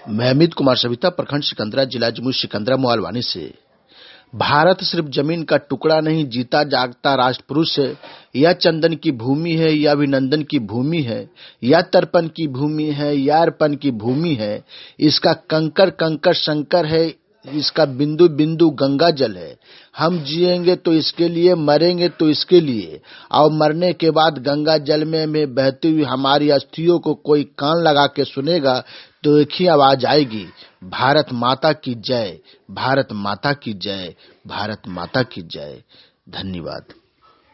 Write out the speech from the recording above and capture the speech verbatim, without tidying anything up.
मैं अमित कुमार सविता, प्रखंड सिकंदरा, जिला जमुई सिकंदरा मोहलवानी से। भारत सिर्फ जमीन का टुकड़ा नहीं, जीता जागता राष्ट्र पुरुष है। यह चंदन की भूमि है, यह अभिनंदन की भूमि है, यह तर्पण की भूमि है, यह अर्पण की भूमि है। इसका कंकर कंकर शंकर है, इसका बिंदु बिंदु गंगा जल है। हम जिएंगे तो इसके लिए, मरेंगे तो इसके लिए, और मरने के बाद गंगा जल में, में बहती हुई हमारी अस्थियों को कोई कान लगा के सुनेगा तो एक ही आवाज आएगी, भारत माता की जय, भारत माता की जय, भारत माता की जय। धन्यवाद।